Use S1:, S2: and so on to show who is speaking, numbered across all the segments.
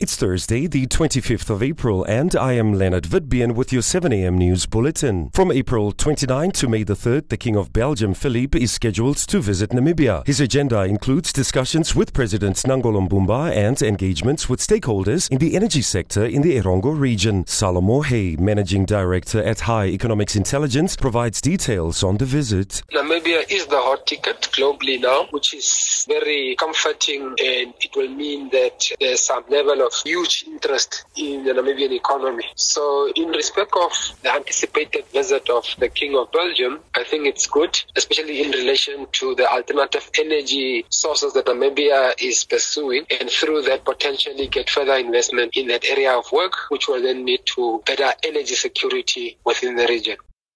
S1: It's Thursday, the 25th of April, and I am Leonard Vidbien with your 7 a.m. news bulletin. From April 29 to May the 3rd, the King of Belgium, Philippe, is scheduled to visit Namibia. His agenda includes discussions with President Nangolo Mbumba and engagements with stakeholders in the energy sector in the Erongo region. Salomo Hay, Managing Director at High Economics Intelligence, provides details on the visit.
S2: Namibia is the hot ticket globally now, which is very comforting, and it will mean that there's some level of huge interest in the Namibian economy. So in respect of the anticipated visit of the King of Belgium, I think it's good, especially in relation to the alternative energy sources that Namibia is pursuing, and through that potentially get further investment in that area of work, which will then lead to better energy security within the region.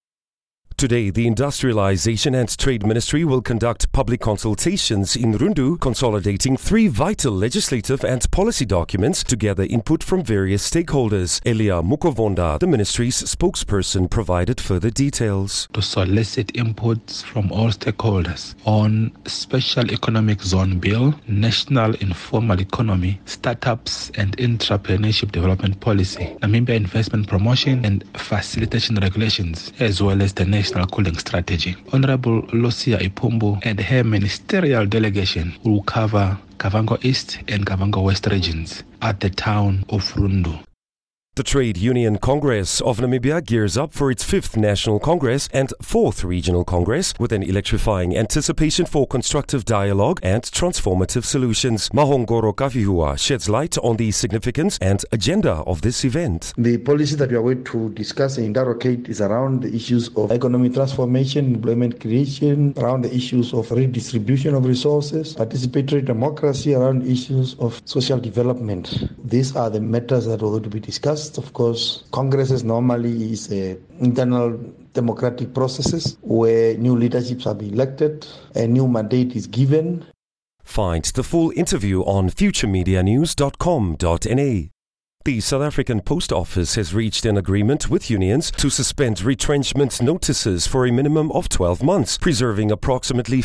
S1: Today, the Industrialization and Trade Ministry will conduct public consultations in Rundu, consolidating 3 vital legislative and policy documents to gather input from various stakeholders. Elia Mukovonda, the ministry's spokesperson, provided further details.
S3: To solicit inputs from all stakeholders on Special Economic Zone Bill, National Informal Economy, Startups and Entrepreneurship Development Policy, Namibia Investment Promotion and Facilitation Regulations, as well as the National Cooling Strategy. Honorable Lucia Ipumbu and her ministerial delegation will cover Kavango East and Kavango West regions at the town of Rundu.
S1: The Trade Union Congress of Namibia gears up for its 5th National Congress and 4th Regional Congress with an electrifying anticipation for constructive dialogue and transformative solutions. Mahongoro Kavihua sheds light on the significance and agenda of this event.
S4: The policy that we are going to discuss and interrogate is around the issues of economic transformation, employment creation, around the issues of redistribution of resources, participatory democracy, around issues of social development. These are the matters that are going to be discussed. Of course, Congresses normally is internal democratic processes where new leaderships are elected, a new mandate is given.
S1: Find the full interview on futuremedianews.com.na. The South African Post Office has reached an agreement with unions to suspend retrenchment notices for a minimum of 12 months, preserving approximately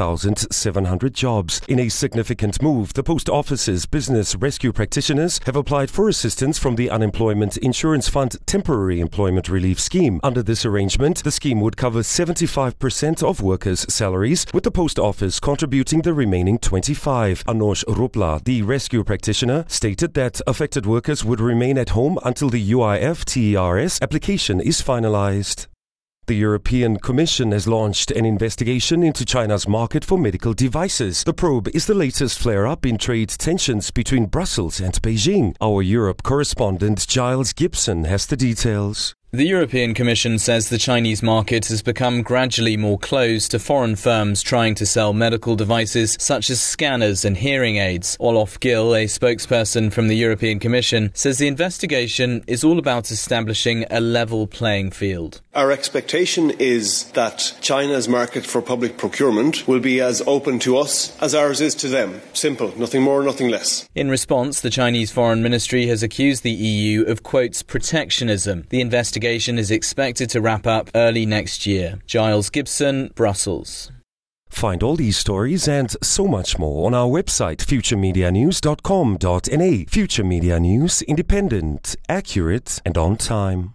S1: 4,700 jobs. In a significant move, the Post Office's business rescue practitioners have applied for assistance from the Unemployment Insurance Fund Temporary Employment Relief Scheme. Under this arrangement, the scheme would cover 75% of workers' salaries, with the Post Office contributing the remaining 25%. Anosh Rupla, the rescue practitioner, stated that affected workers would remain at home until the UIF-TERS application is finalized. The European Commission has launched an investigation into China's market for medical devices. The probe is the latest flare-up in trade tensions between Brussels and Beijing. Our Europe correspondent Giles Gibson has the details.
S5: The European Commission says the Chinese market has become gradually more closed to foreign firms trying to sell medical devices such as scanners and hearing aids. Olof Gill, a spokesperson from the European Commission, says the investigation is all about establishing a level playing field.
S6: Our expectation is that China's market for public procurement will be as open to us as ours is to them. Simple, nothing more, nothing less.
S5: In response, the Chinese Foreign Ministry has accused the EU of, quotes, protectionism. The investigation is expected to wrap up early next year. Giles Gibson, Brussels.
S1: Find all these stories and so much more on our website futuremedianews.com.na. Future Media News, independent, accurate and on time.